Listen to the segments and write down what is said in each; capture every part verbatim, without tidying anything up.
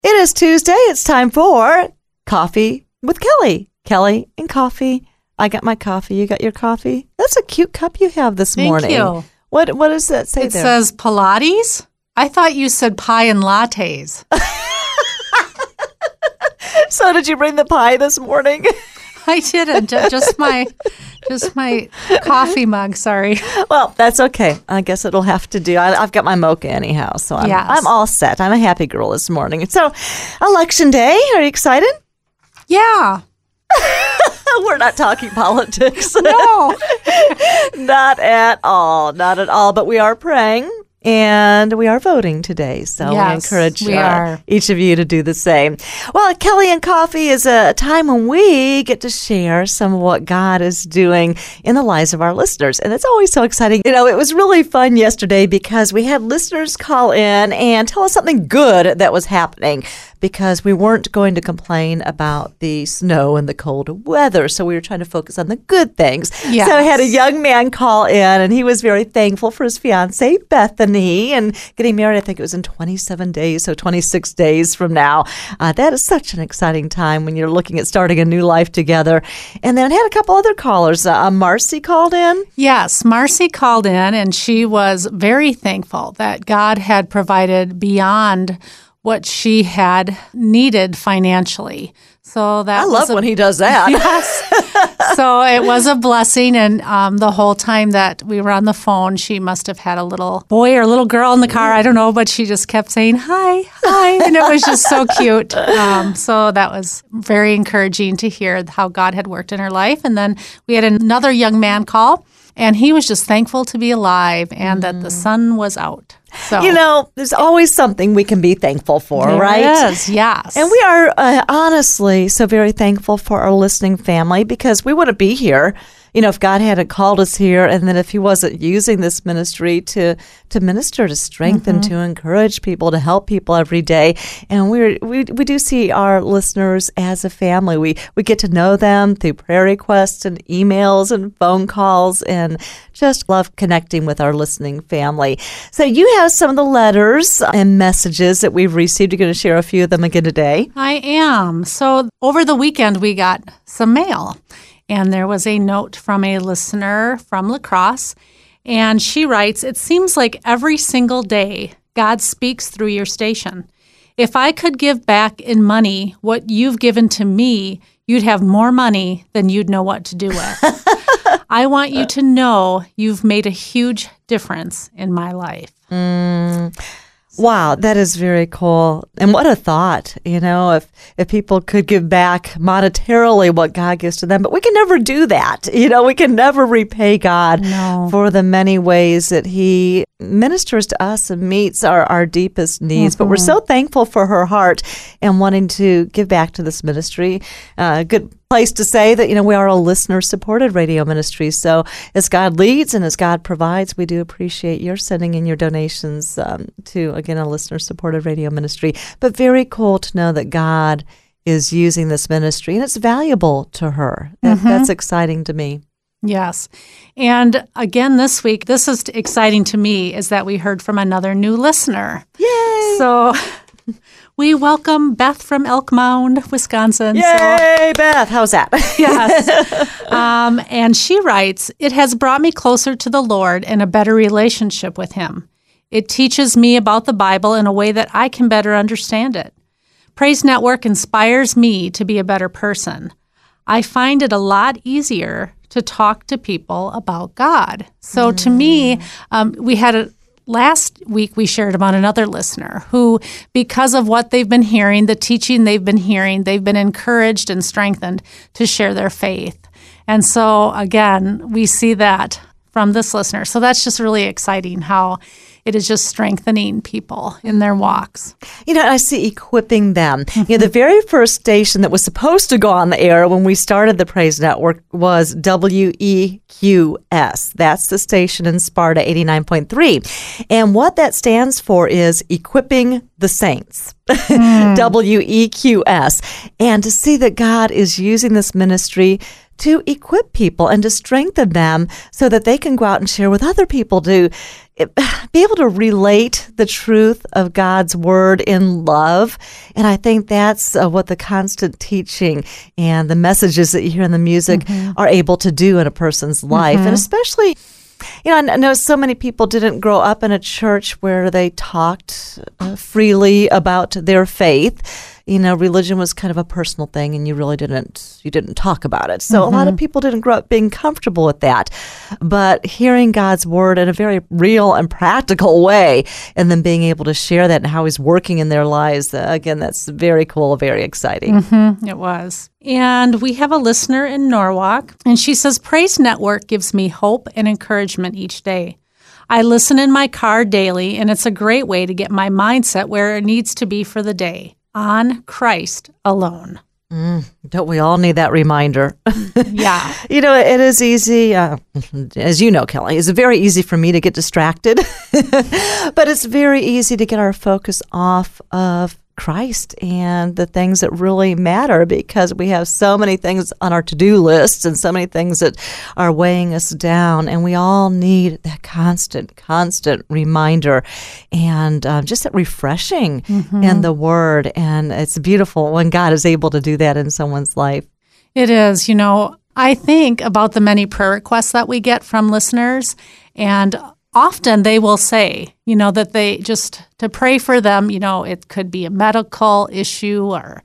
It is Tuesday. It's time for Coffee with Kelly. Kelly and coffee. I got my coffee. You got your coffee? That's a cute cup you have this Thank morning. you. What What does that say it there? It says Pilates. I thought you said pie and lattes. So did you bring the pie this morning? I didn't. Just my, just my coffee mug. Sorry. Well, that's okay. I guess it'll have to do. I, I've got my mocha anyhow, so I'm, yes. I'm all set. I'm a happy girl this morning. So, election day. Are you excited? Yeah. We're not talking politics. No. Not at all. Not at all. But we are praying. And we are voting today, so yes, we encourage we uh, each of you to do the same. Well, Kelly and Coffee is a time when we get to share some of what God is doing in the lives of our listeners, and it's always so exciting. You know, it was really fun yesterday because we had listeners call in and tell us something good that was happening, because we weren't going to complain about the snow and the cold weather, so we were trying to focus on the good things. Yes. So I had a young man call in, and he was very thankful for his fiancée, Bethany, and getting married, I think it was in twenty-seven days, so twenty-six days from now. Uh, that is such an exciting time when you're looking at starting a new life together. And then I had a couple other callers. Uh, Marcy called in. Yes, Marcy called in, and she was very thankful that God had provided beyond what she had needed financially. So that I love a, when he does that. Yes. So it was a blessing. And um, the whole time that we were on the phone, she must have had a little boy or little girl in the car. I don't know, but she just kept saying, hi, hi. And it was just so cute. Um, so that was very encouraging to hear how God had worked in her life. And then we had another young man call, and he was just thankful to be alive and mm. that the sun was out. So, you know, there's always something we can be thankful for, there right? Is, yes. And we are uh, honestly so very thankful for our listening family, because we wouldn't be here, you know, if God hadn't called us here, and then if he wasn't using this ministry to to minister, to strengthen, mm-hmm. to encourage people, to help people every day. And we're, we we do see our listeners as a family. We we get to know them through prayer requests and emails and phone calls, and just love connecting with our listening family. So you have some of the letters and messages that we've received. You're going to share a few of them again today. I am. So over the weekend, we got some mail. And there was a note from a listener from La Crosse, and she writes, "It seems like every single day God speaks through your station. If I could give back in money what you've given to me, you'd have more money than you'd know what to do with. I want you to know you've made a huge difference in my life." Mm. Wow, that is very cool. And what a thought, you know, if if people could give back monetarily what God gives to them. But we can never do that. You know, we can never repay God no. for the many ways that he ministers to us and meets our, our deepest needs. Mm-hmm. But we're so thankful for her heart and wanting to give back to this ministry. Uh, good place to say that, you know, we are a listener-supported radio ministry. So as God leads and as God provides, we do appreciate your sending in your donations um, to, again, a listener-supported radio ministry. But very cool to know that God is using this ministry, and it's valuable to her. That, mm-hmm. That's exciting to me. Yes. And again, this week, this is exciting to me, is that we heard from another new listener. Yay! So we welcome Beth from Elk Mound, Wisconsin. Yay, so, Beth. How's that? Yes. Um, and she writes, "It has brought me closer to the Lord and a better relationship with him. It teaches me about the Bible in a way that I can better understand it. Praise Network inspires me to be a better person. I find it a lot easier to talk to people about God." So mm. to me, um, we had a last week we shared about another listener who, because of what they've been hearing, the teaching they've been hearing, they've been encouraged and strengthened to share their faith. And so again, we see that from this listener. So that's just really exciting how it is just strengthening people in their walks. You know, I see equipping them. You know, the very first station that was supposed to go on the air when we started the Praise Network was W E Q S. That's the station in Sparta, eighty-nine point three. And what that stands for is Equipping the Saints. Mm. W E Q S. And to see that God is using this ministry to equip people and to strengthen them so that they can go out and share with other people to be able to relate the truth of God's word in love. And I think that's uh, what the constant teaching and the messages that you hear in the music mm-hmm. are able to do in a person's life. Mm-hmm. And especially, you know, I know so many people didn't grow up in a church where they talked uh, freely about their faith. You know, religion was kind of a personal thing, and you really didn't you didn't talk about it. So mm-hmm. a lot of people didn't grow up being comfortable with that. But hearing God's word in a very real and practical way, and then being able to share that and how He's working in their lives, uh, again, that's very cool, very exciting. Mm-hmm. It was. And we have a listener in Norwalk, and she says, Praise Network gives me hope and encouragement each day. I listen in my car daily, and it's a great way to get my mindset where it needs to be for the day. On Christ alone. Mm, don't we all need that reminder? Yeah. You know, it is easy, uh, as you know, Kelly, it's very easy for me to get distracted, but it's very easy to get our focus off of Christ and the things that really matter, because we have so many things on our to-do lists and so many things that are weighing us down, and we all need that constant, constant reminder and um, just that refreshing mm-hmm. in the Word. And it's beautiful when God is able to do that in someone's life. It is. You know, I think about the many prayer requests that we get from listeners, and often they will say, you know, that they just to pray for them, you know, it could be a medical issue or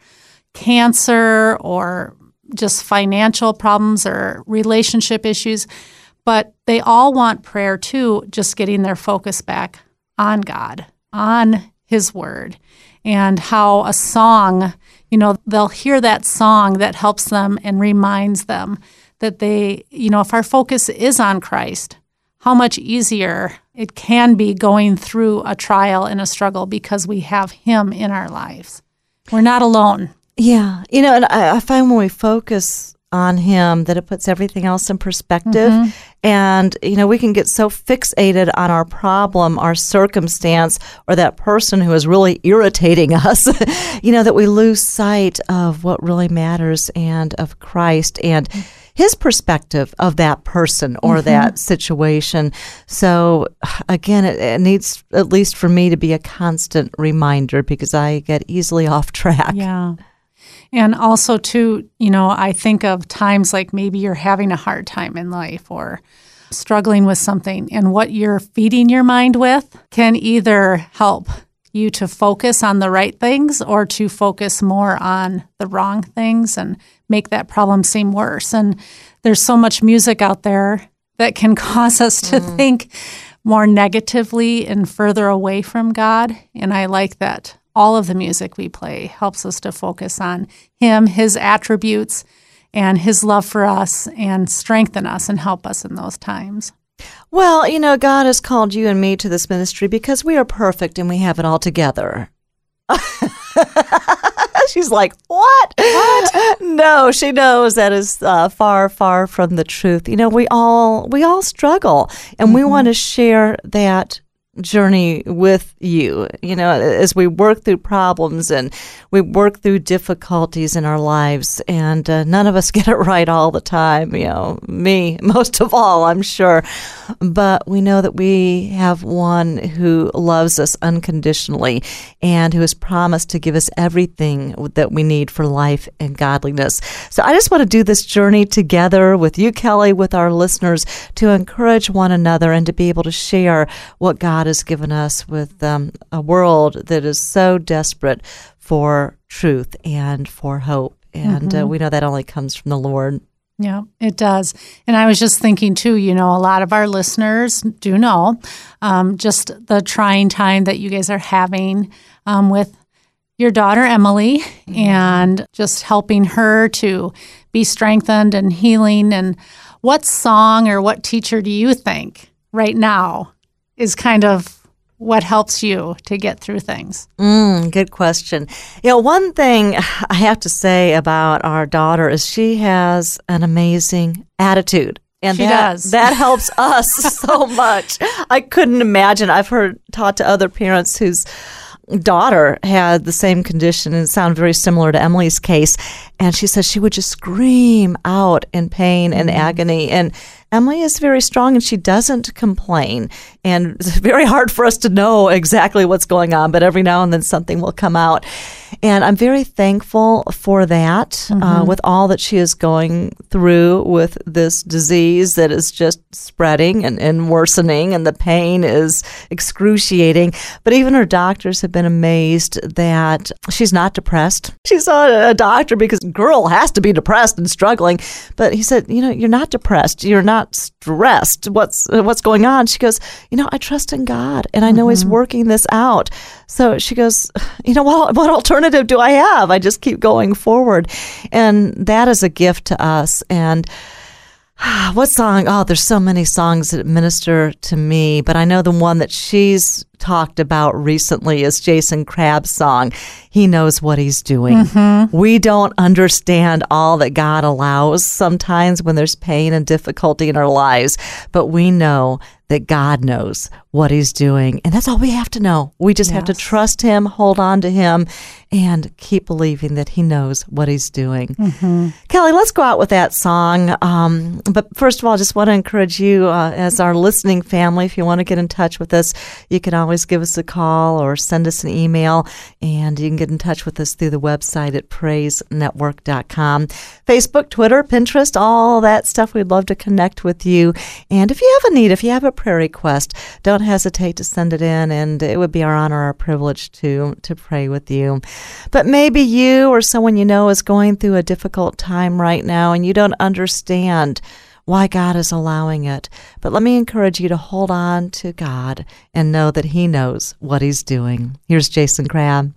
cancer or just financial problems or relationship issues. But they all want prayer too, just getting their focus back on God, on His Word, and how a song, you know, they'll hear that song that helps them and reminds them that they, you know, if our focus is on Christ, how much easier it can be going through a trial and a struggle because we have Him in our lives. We're not alone. Yeah. You know, and I, I find when we focus on Him that it puts everything else in perspective. Mm-hmm. And, you know, we can get so fixated on our problem, our circumstance, or that person who is really irritating us, you know, that we lose sight of what really matters and of Christ and His perspective of that person or mm-hmm. that situation. So again, it, it needs, at least for me, to be a constant reminder because I get easily off track. Yeah. And also, too, you know, I think of times like maybe you're having a hard time in life or struggling with something, and what you're feeding your mind with can either help you to focus on the right things or to focus more on the wrong things and make that problem seem worse. And there's so much music out there that can cause us to mm. think more negatively and further away from God. And I like that all of the music we play helps us to focus on Him, His attributes, and His love for us, and strengthen us and help us in those times. Well, you know, God has called you and me to this ministry because we are perfect and we have it all together. She's like, what? What? No, she knows that is uh, far, far from the truth. You know, we all we all struggle, and mm-hmm. we want to share that journey with you, you know, as we work through problems and we work through difficulties in our lives, and uh, none of us get it right all the time, you know, me most of all, I'm sure, but we know that we have one who loves us unconditionally and who has promised to give us everything that we need for life and godliness. So I just want to do this journey together with you, Kelly, with our listeners, to encourage one another and to be able to share what God has given us with um, a world that is so desperate for truth and for hope. And mm-hmm. uh, we know that only comes from the Lord. Yeah, it does. And I was just thinking, too, you know, a lot of our listeners do know um, just the trying time that you guys are having um, with your daughter, Emily, mm-hmm. and just helping her to be strengthened and healing. And what song or what teacher do you think right now is kind of what helps you to get through things? Mm, good question. You know, one thing I have to say about our daughter is she has an amazing attitude. And she that, does. that helps us so much. I couldn't imagine. I've heard taught to other parents whose daughter had the same condition and sound very similar to Emily's case. And she says she would just scream out in pain and agony. And Emily is very strong and she doesn't complain. And it's very hard for us to know exactly what's going on, but every now and then something will come out. And I'm very thankful for that, mm-hmm. uh, with all that she is going through with this disease that is just spreading and, and worsening, and the pain is excruciating. But even her doctors have been amazed that she's not depressed. She saw a doctor because girl has to be depressed and struggling. But he said, you know, you're not depressed. You're not stressed. What's what's going on? She goes, you know, I trust in God, and I know mm-hmm. He's working this out. So she goes, you know, what, what alternative do I have? I just keep going forward. And that is a gift to us. And what song? Oh, there's so many songs that minister to me, but I know the one that she's talked about recently is Jason Crabb's song, He Knows What He's Doing. Mm-hmm. We don't understand all that God allows sometimes when there's pain and difficulty in our lives, but we know that God knows what He's doing. And that's all we have to know. We just yes. have to trust Him, hold on to Him, and keep believing that He knows what He's doing. Mm-hmm. Kelly, let's go out with that song. Um, but first of all, I just want to encourage you uh, as our listening family, if you want to get in touch with us, you can always give us a call or send us an email, and you can get in touch with us through the website at praise network dot com. Facebook, Twitter, Pinterest, all that stuff. We'd love to connect with you. And if you have a need, if you have a prayer request, don't hesitate to send it in, and it would be our honor, our privilege to to pray with you. But maybe you or someone you know is going through a difficult time right now, and you don't understand why God is allowing it. But let me encourage you to hold on to God and know that He knows what He's doing. Here's Jason Crabb.